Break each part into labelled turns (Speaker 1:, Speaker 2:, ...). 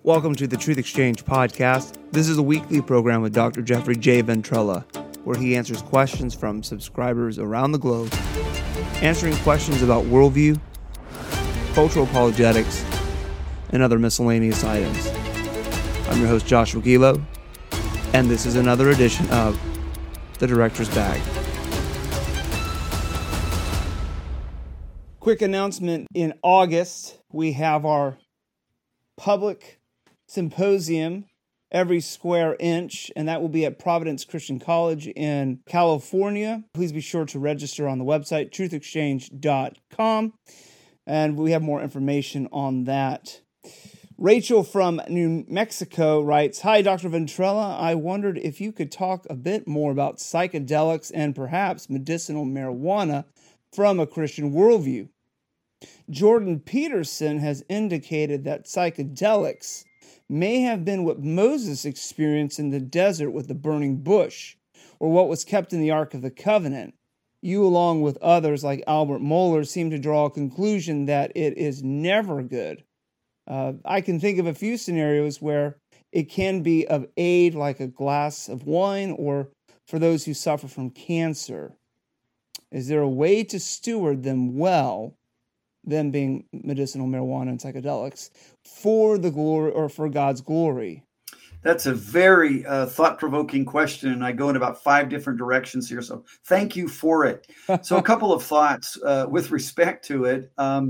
Speaker 1: Welcome to the Truth Exchange podcast. This is a weekly program with Dr. Jeffrey J. Ventrella, where he answers questions from subscribers around the globe, answering questions about worldview, cultural apologetics, and other miscellaneous items. I'm your host, Joshua Gilo, and this is another edition of The Director's Bag. Quick announcement: in August, we have our public symposium, Every Square Inch, and that will be at Providence Christian College in California. Please be sure to register on the website, truthexchange.com, and we have more information on that. Rachel from New Mexico writes, "Hi, Dr. Ventrella. I wondered if you could talk a bit more about psychedelics and perhaps medicinal marijuana from a Christian worldview. Jordan Peterson has indicated that psychedelics may have been what Moses experienced in the desert with the burning bush, or what was kept in the Ark of the Covenant. You, along with others like Albert Mohler, seem to draw a conclusion that it is never good. I can think of a few scenarios where it can be of aid, like a glass of wine, or for those who suffer from cancer. Is there a way to steward them well, them being medicinal marijuana and psychedelics, for the glory or for God's glory?"
Speaker 2: That's a very thought-provoking question, and I go in about 5 different directions here, so thank you for it. So a couple of thoughts with respect to it.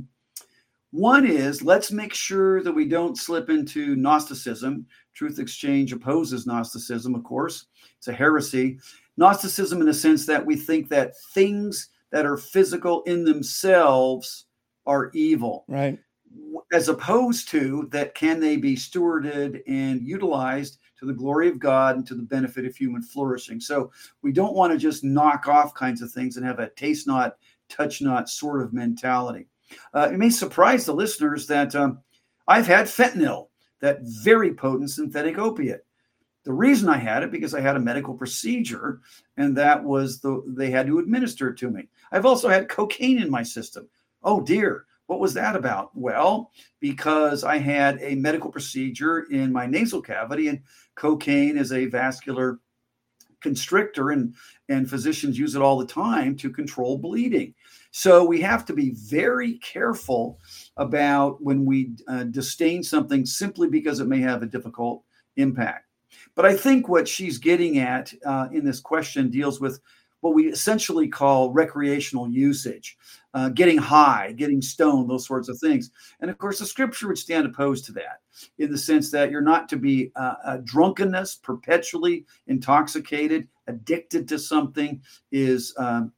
Speaker 2: One is, let's make sure that we don't slip into Gnosticism. Truth Exchange opposes Gnosticism, of course. It's a heresy. Gnosticism in the sense that we think that things that are physical in themselves are evil.
Speaker 1: Right.
Speaker 2: As opposed to that, can they be stewarded and utilized to the glory of God and to the benefit of human flourishing? So we don't want to just knock off kinds of things and have a taste not, touch not sort of mentality. It may surprise the listeners that I've had fentanyl, that very potent synthetic opiate. The reason I had it, because I had a medical procedure, and that was they had to administer it to me. I've also had cocaine in my system. Oh dear, what was that about? Well, because I had a medical procedure in my nasal cavity, and cocaine is a vascular constrictor, and physicians use it all the time to control bleeding. So we have to be very careful about when we disdain something simply because it may have a difficult impact. But I think what she's getting at in this question deals with what we essentially call recreational usage, getting high, getting stoned, those sorts of things. And of course, the scripture would stand opposed to that in the sense that you're not to be drunkenness, perpetually intoxicated, addicted to something is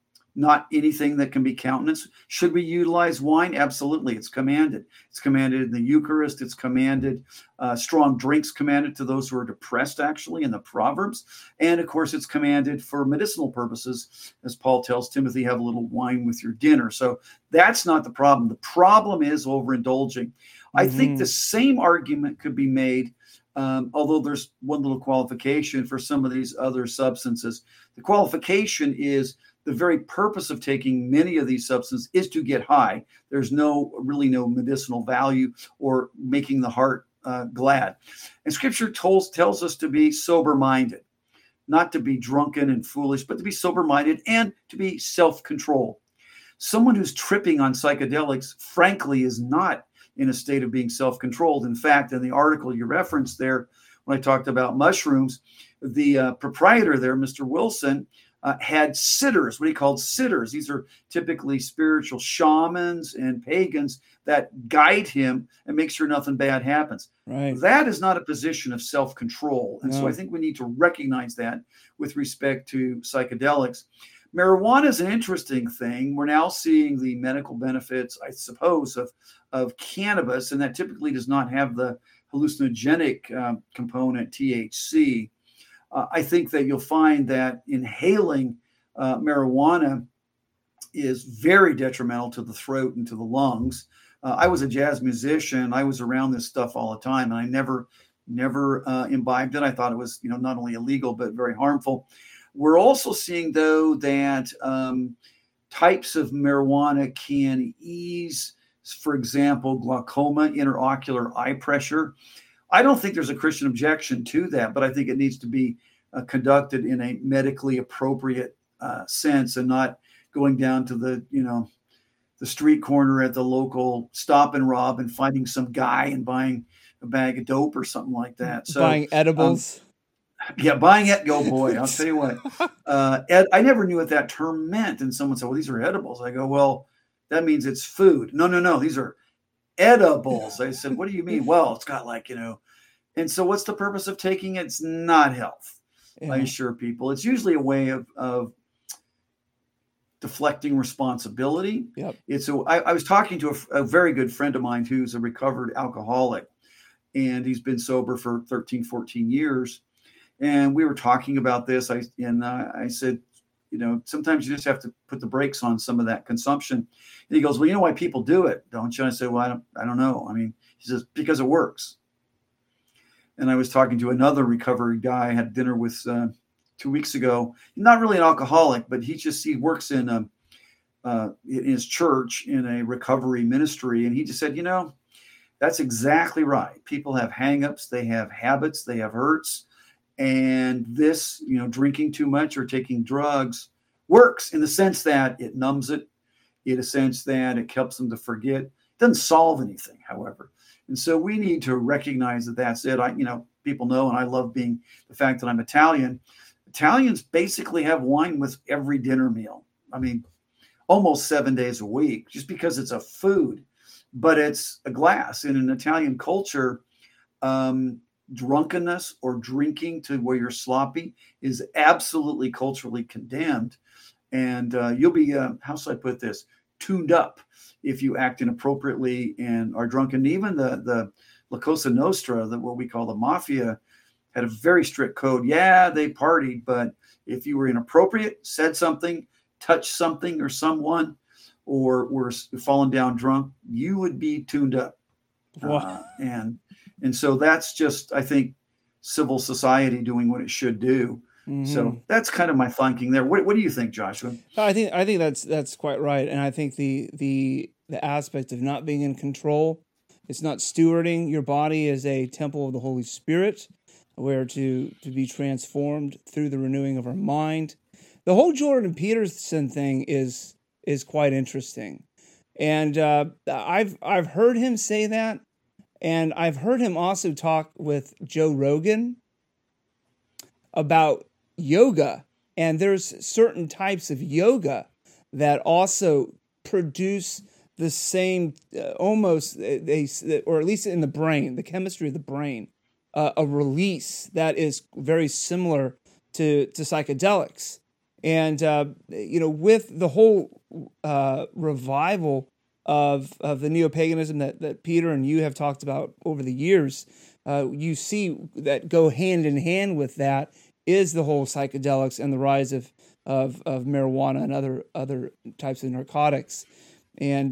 Speaker 2: not anything that can be countenanced. Should we utilize wine? Absolutely. It's commanded. It's commanded in the Eucharist. It's commanded, strong drinks commanded to those who are depressed, actually, in the Proverbs. And of course, it's commanded for medicinal purposes. As Paul tells Timothy, have a little wine with your dinner. So that's not the problem. The problem is overindulging. I think the same argument could be made, although there's one little qualification for some of these other substances. The qualification is the very purpose of taking many of these substances is to get high. There's really no medicinal value or making the heart glad. And Scripture tells us to be sober-minded, not to be drunken and foolish, but to be sober-minded and to be self-controlled. Someone who's tripping on psychedelics, frankly, is not in a state of being self-controlled. In fact, in the article you referenced there, when I talked about mushrooms, the proprietor there, Mr. Wilson, had sitters, what he called sitters. These are typically spiritual shamans and pagans that guide him and make sure nothing bad happens.
Speaker 1: Right.
Speaker 2: That is not a position of self-control. And
Speaker 1: No.
Speaker 2: so I think we need to recognize that with respect to psychedelics. Marijuana is an interesting thing. We're now seeing the medical benefits, I suppose, of cannabis, and that typically does not have the hallucinogenic component, THC. I think that you'll find that inhaling marijuana is very detrimental to the throat and to the lungs. I was a jazz musician. I was around this stuff all the time, and I never imbibed it. I thought it was, not only illegal, but very harmful. We're also seeing, though, that types of marijuana can ease, for example, glaucoma, intraocular eye pressure. I don't think there's a Christian objection to that, but I think it needs to be conducted in a medically appropriate sense, and not going down to the street corner at the local Stop and Rob and finding some guy and buying a bag of dope or something like that. So
Speaker 1: buying edibles.
Speaker 2: Buying it. Go boy. I'll tell you what. I never knew what that term meant. And someone said, well, these are edibles. I go, well, that means it's food. No. These are edibles. I said, what do you mean? Well, it's got and so what's the purpose of taking it? It's not health. Yeah. I assure people. It's usually a way of deflecting responsibility.
Speaker 1: Yep.
Speaker 2: I was talking to a very good friend of mine who's a recovered alcoholic, and he's been sober for 13, 14 years. And we were talking about this. I said, sometimes you just have to put the brakes on some of that consumption. And he goes, well, you know why people do it, don't you? And I said, well, I don't know. I mean, he says, because it works. And I was talking to another recovery guy I had dinner with 2 weeks ago. Not really an alcoholic, but he works in his church in a recovery ministry. And he just said, that's exactly right. People have hangups, they have habits, they have hurts. And this, drinking too much or taking drugs works in the sense that it numbs it, in a sense that it helps them to forget. It doesn't solve anything, however. And so we need to recognize that that's it. People know, and I love the fact that I'm Italian. Italians basically have wine with every dinner meal. I mean, almost 7 days a week, just because it's a food, but it's a glass. And in Italian culture, drunkenness or drinking to where you're sloppy is absolutely culturally condemned. And you'll be, how shall I put this, tuned up if you act inappropriately and are drunk. And even the La Cosa Nostra, what we call the mafia, had a very strict code. Yeah, they partied, but if you were inappropriate, said something, touched something or someone, or were falling down drunk, you would be tuned up.
Speaker 1: Wow.
Speaker 2: And so that's just, I think, civil society doing what it should do. Mm-hmm. So that's kind of my thinking there. What do you think, Joshua?
Speaker 1: I think that's quite right, and I think the aspect of not being in control, it's not stewarding your body as a temple of the Holy Spirit, where to be transformed through the renewing of our mind. The whole Jordan Peterson thing is quite interesting, and I've heard him say that, and I've heard him also talk with Joe Rogan about yoga, and there's certain types of yoga that also produce the same almost or at least in the brain, the chemistry of the brain, a release that is very similar to psychedelics. And with the whole revival of the neo-paganism that Peter and you have talked about over the years, you see that go hand in hand with that is the whole psychedelics and the rise of marijuana and other types of narcotics. And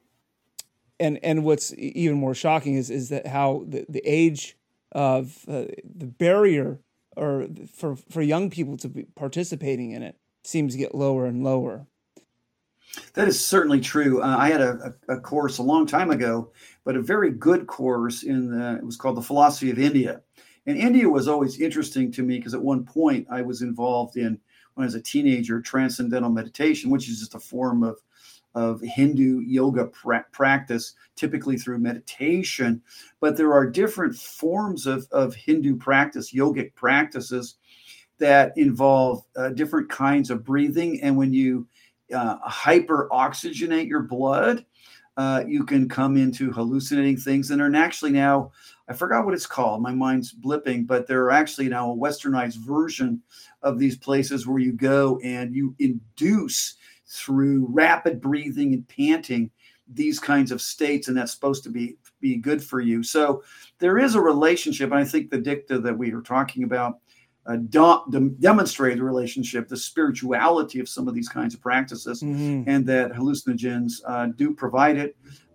Speaker 1: what's even more shocking is that how the age of the barrier or for young people to be participating in it seems to get lower and lower.
Speaker 2: That is certainly true. I had a course a long time ago, but a very good course it was called The Philosophy of India. And India was always interesting to me because at one point I was involved in, when I was a teenager, transcendental meditation, which is just a form of Hindu yoga practice, typically through meditation. But there are different forms of Hindu practice, yogic practices that involve different kinds of breathing. And when you hyper-oxygenate your blood, you can come into hallucinating things. And actually now, I forgot what it's called. My mind's blipping, but there are actually now a westernized version of these places where you go and you induce through rapid breathing and panting these kinds of states, and that's supposed to be good for you. So there is a relationship, and I think the dicta that we were talking about demonstrate the relationship, the spirituality of some of these kinds of practices, mm-hmm. and that hallucinogens do provide it.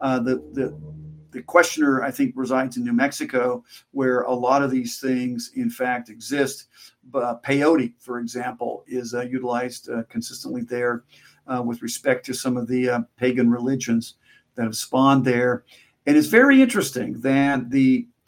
Speaker 2: The questioner, I think, resides in New Mexico, where a lot of these things, in fact, exist. Peyote, for example, is utilized consistently there with respect to some of the pagan religions that have spawned there. And it's very interesting that the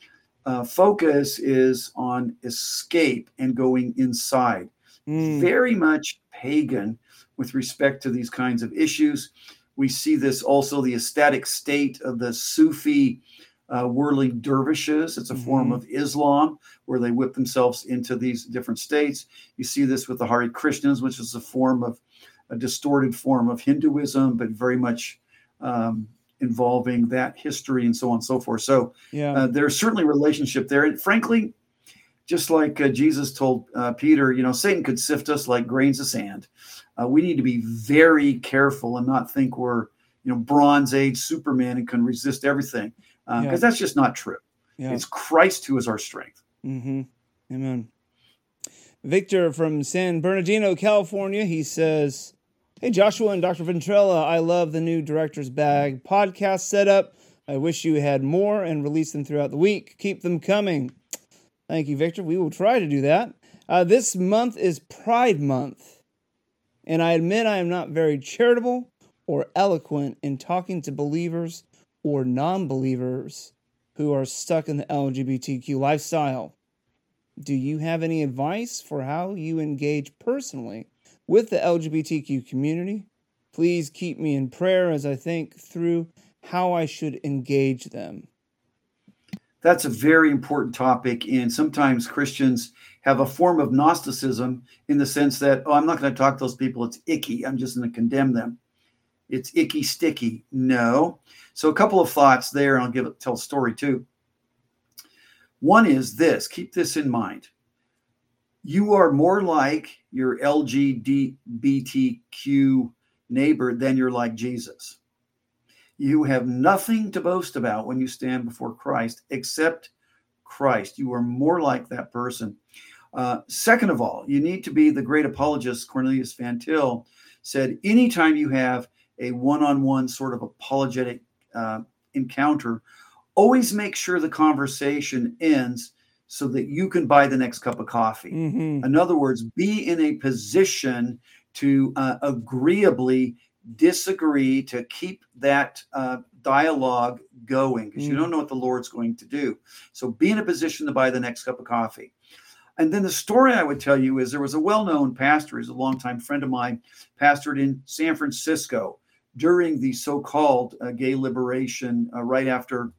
Speaker 2: focus is on escape and going inside. Very much pagan with respect to these kinds of issues. We see this also, the ecstatic state of the Sufi whirling dervishes. It's a form of Islam where they whip themselves into these different states. You see this with the Hare Krishnas, which is a distorted form of Hinduism, but very much involving that history and so on and so forth. So there's certainly a relationship there. And frankly, just like Jesus told Peter, Satan could sift us like grains of sand. We need to be very careful and not think we're, Bronze Age Superman and can resist everything, because that's just not true. Yeah. It's Christ who is our strength.
Speaker 1: Mm-hmm. Amen. Victor from San Bernardino, California, he says, "Hey, Joshua and Dr. Ventrella, I love the new Director's Bag podcast setup. I wish you had more and release them throughout the week. Keep them coming." Thank you, Victor. We will try to do that. This month is Pride Month, and I admit I am not very charitable or eloquent in talking to believers or non-believers who are stuck in the LGBTQ lifestyle. Do you have any advice for how you engage personally with the LGBTQ community? Please keep me in prayer as I think through how I should engage them.
Speaker 2: That's a very important topic, and sometimes Christians have a form of Gnosticism in the sense that, I'm not going to talk to those people, it's icky, I'm just going to condemn them. It's icky sticky. No. So a couple of thoughts there, and I'll tell a story too. One is this, keep this in mind. You are more like your LGBTQ neighbor than you're like Jesus. You have nothing to boast about when you stand before Christ except Christ. You are more like that person. Second of all, you need to be the great apologist Cornelius Van Til said, anytime you have a one-on-one sort of apologetic encounter, always make sure the conversation ends so that you can buy the next cup of coffee. Mm-hmm. In other words, be in a position to agreeably disagree, to keep that dialogue going, because you don't know what the Lord's going to do. So be in a position to buy the next cup of coffee. And then the story I would tell you is there was a well-known pastor, he's a longtime friend of mine, pastored in San Francisco during the so-called gay liberation right after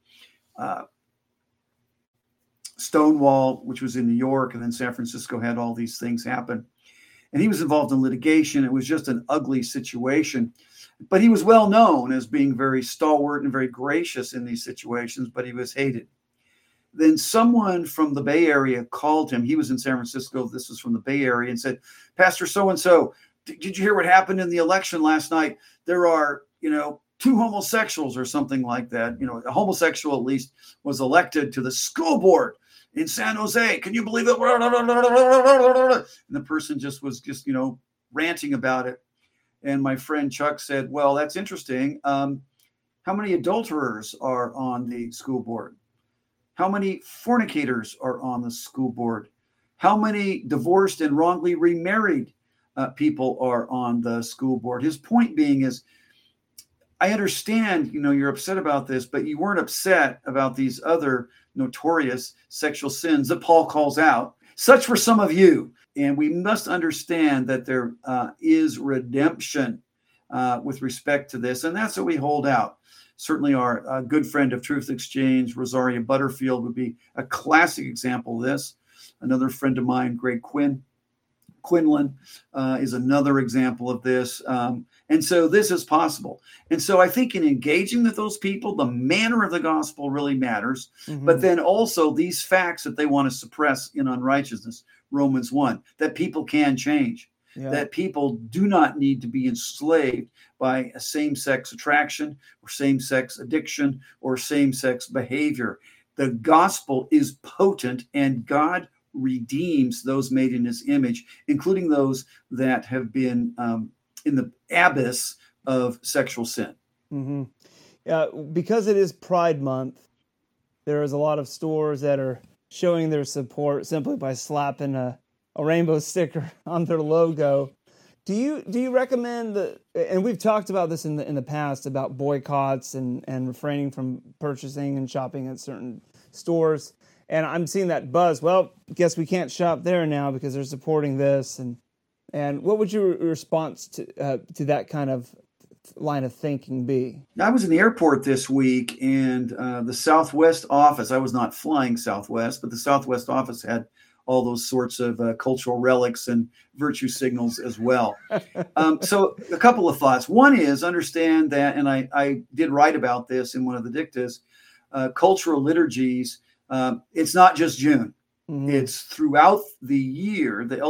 Speaker 2: Stonewall, which was in New York, and then San Francisco had all these things happen. And he was involved in litigation. It was just an ugly situation. But he was well known as being very stalwart and very gracious in these situations, but he was hated. Then someone from the Bay Area called him. He was in San Francisco. This was from the Bay Area, and said, "Pastor so-and-so, did you hear what happened in the election last night? There are, two homosexuals," or something like that. A homosexual at least was elected to the school board in San Jose. Can you believe it? And the person was ranting about it. And my friend Chuck said, "Well, that's interesting. How many adulterers are on the school board? How many fornicators are on the school board? How many divorced and wrongly remarried people are on the school board?" His point being is, I understand, you're upset about this, but you weren't upset about these other notorious sexual sins that Paul calls out. Such were some of you. And we must understand that there is redemption with respect to this. And that's what we hold out. Certainly our good friend of Truth Exchange, Rosaria Butterfield, would be a classic example of this. Another friend of mine, Greg Quinlan, is another example of this. And so this is possible. And so I think in engaging with those people, the manner of the gospel really matters. Mm-hmm. But then also these facts that they want to suppress in unrighteousness, Romans 1, that people can change, that people do not need to be enslaved by a same-sex attraction or same-sex addiction or same-sex behavior. The gospel is potent, and God redeems those made in his image, including those that have been in the abyss of sexual sin.
Speaker 1: Mm-hmm. Because it is Pride Month, there is a lot of stores that are showing their support simply by slapping a rainbow sticker on their logo. Do you recommend and we've talked about this in the past about boycotts and refraining from purchasing and shopping at certain stores. And I'm seeing that buzz. Well, guess we can't shop there now because they're supporting this. And what would your response to that kind of line of thinking be?
Speaker 2: I was in the airport this week, and the Southwest office, I was not flying Southwest, but the Southwest office had all those sorts of cultural relics and virtue signals as well. So a couple of thoughts. One is understand that, and I did write about this in one of the dictas, cultural liturgies, it's not just June. Mm-hmm. It's throughout the year. The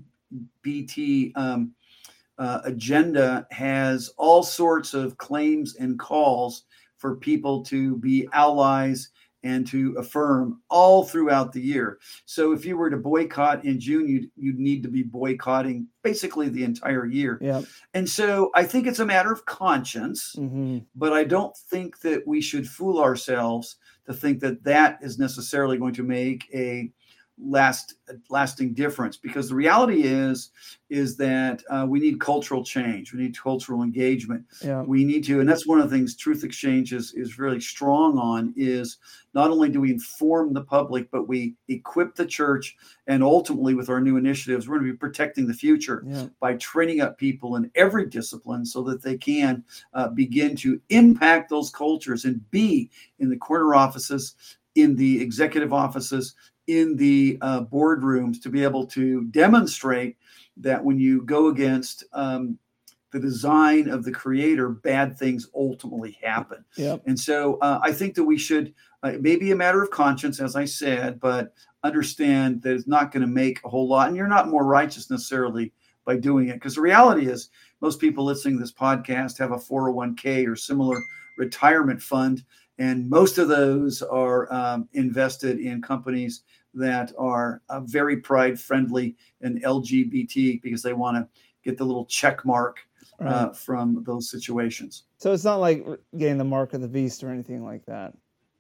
Speaker 2: LGBT agenda has all sorts of claims and calls for people to be allies and to affirm all throughout the year. So if you were to boycott in June, you'd need to be boycotting basically the entire year.
Speaker 1: Yep.
Speaker 2: And so I think it's a matter of conscience, mm-hmm. but I don't think that we should fool ourselves to think that that is necessarily going to make a lasting difference, because the reality is that we need cultural change. We need cultural engagement.
Speaker 1: Yeah.
Speaker 2: We need to, and that's one of the things Truth Exchange is really strong on, is not only do we inform the public, but we equip the church, and ultimately with our new initiatives, we're going to be protecting the future by training up people in every discipline so that they can begin to impact those cultures and be in the corner offices, in the executive offices, in the boardrooms, to be able to demonstrate that when you go against the design of the Creator, bad things ultimately happen.
Speaker 1: Yep.
Speaker 2: And so I think that we should, it may be a matter of conscience, as I said, but understand that it's not going to make a whole lot, and you're not more righteous necessarily by doing it. Because the reality is most people listening to this podcast have a 401k or similar retirement fund, and most of those are invested in companies that are very pride-friendly and LGBT, because they want to get the little check mark from those situations.
Speaker 1: So it's not like getting the mark of the beast or anything like that.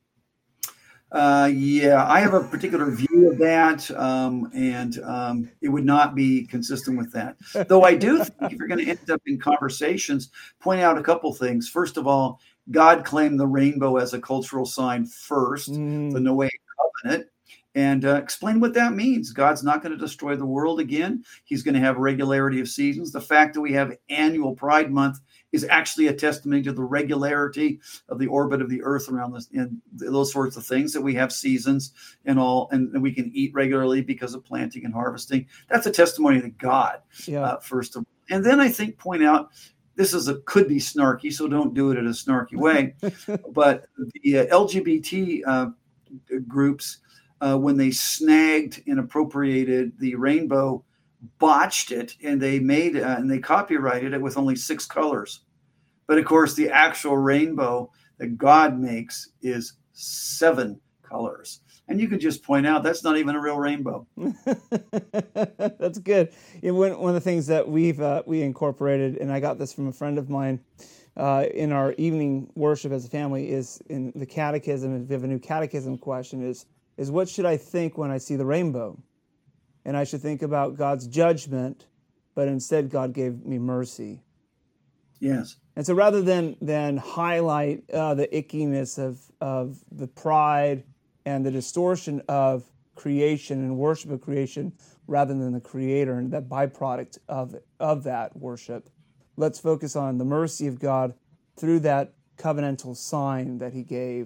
Speaker 2: Yeah, I have a particular view of that, and it would not be consistent with that. Though I do think if you're going to end up in conversations, point out a couple things. First of all, God claimed the rainbow as a cultural sign first, the Noahic covenant, and explain what that means. God's not going to destroy the world again. He's going to have regularity of seasons. The fact that we have annual Pride Month is actually a testimony to the regularity of the orbit of the earth around us, and those sorts of things, that we have seasons and all, and we can eat regularly because of planting and harvesting. That's a testimony to God, first of all. And then I think point out, this could be snarky, so don't do it in a snarky way. But the LGBT groups, when they snagged and appropriated the rainbow, botched it, and they made and they copyrighted it with only 6 colors. But of course, the actual rainbow that God makes is 7 colors. And you can just point out that's not even a real rainbow.
Speaker 1: That's good. One of the things that we incorporated, and I got this from a friend of mine in our evening worship as a family, is in the catechism. If we have a new catechism question, is what should I think when I see the rainbow? And I should think about God's judgment, but instead God gave me mercy.
Speaker 2: Yes.
Speaker 1: And so rather than highlight the ickiness of the pride and the distortion of creation and worship of creation, rather than the Creator and that byproduct of that worship, let's focus on the mercy of God through that covenantal sign that He gave.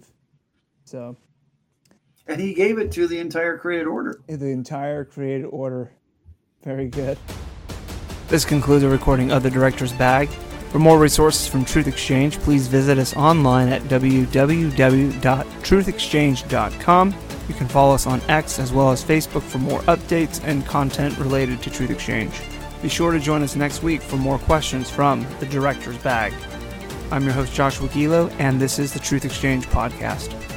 Speaker 2: And He gave it to the entire created order.
Speaker 1: The entire created order. Very good. This concludes a recording of The Director's Bag. For more resources from Truth Exchange, please visit us online at www.truthexchange.com. You can follow us on X as well as Facebook for more updates and content related to Truth Exchange. Be sure to join us next week for more questions from The Director's Bag. I'm your host, Joshua Gilo, and this is the Truth Exchange Podcast.